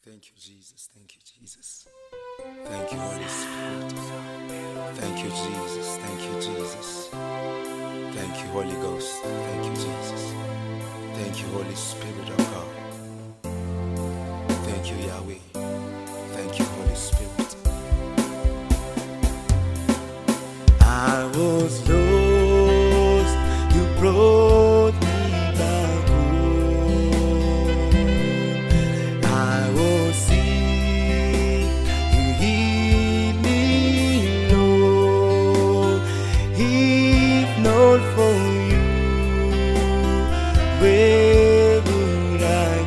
Thank you, Jesus. Thank you, Jesus. Thank you, Holy Spirit. Thank you, Jesus. Thank you, Jesus. Thank you, Holy Ghost. Thank you, Jesus. Thank you, Holy Spirit of God. Thank you, Yahweh. Thank you, Holy Spirit. I was lost, you brought me back home. I was sick, you healed me, Lord. If not for you, where would I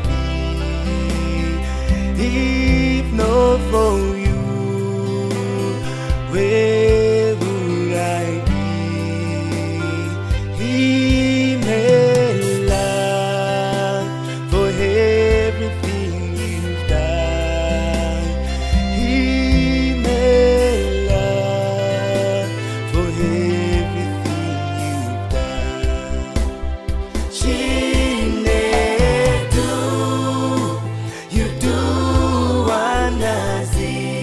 be? If not for you, where would I be? Himela for everything you've done. Himela for everything you've done. Chinedu, you do wonders.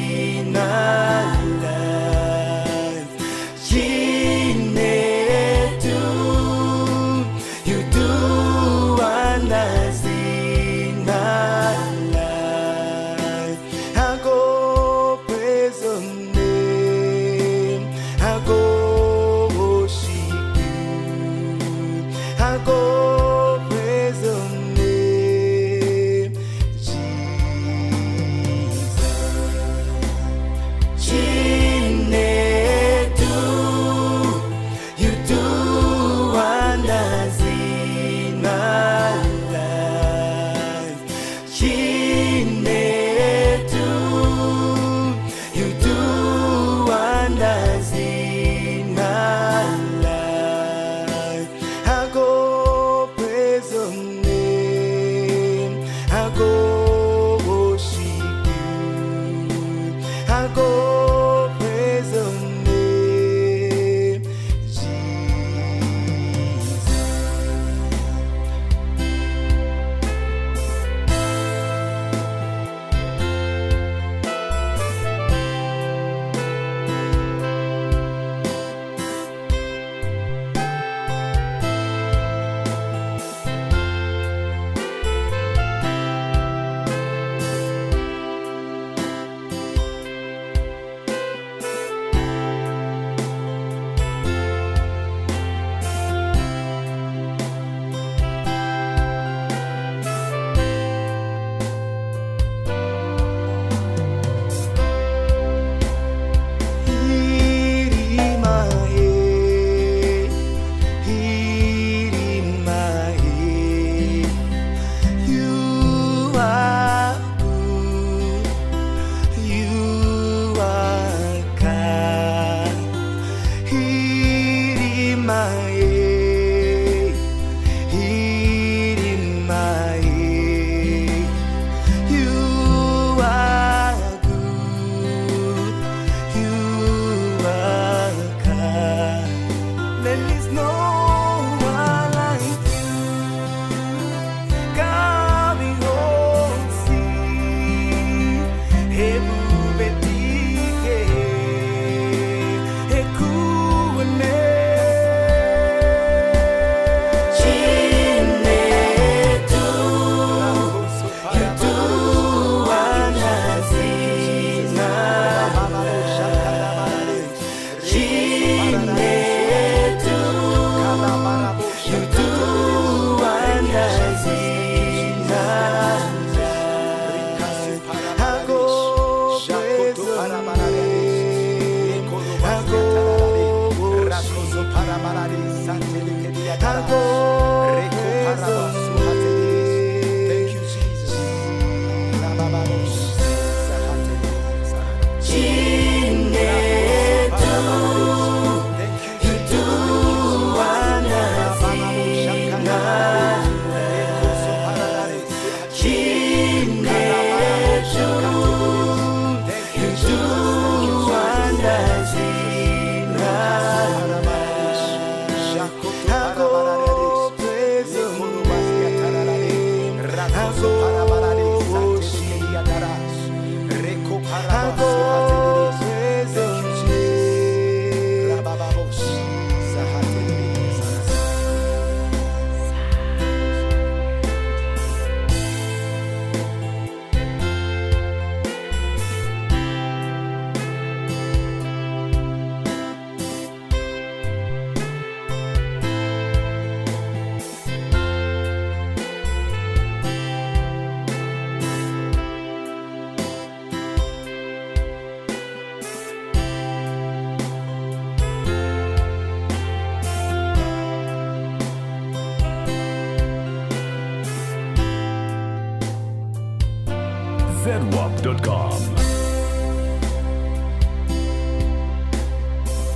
ZWAP.com.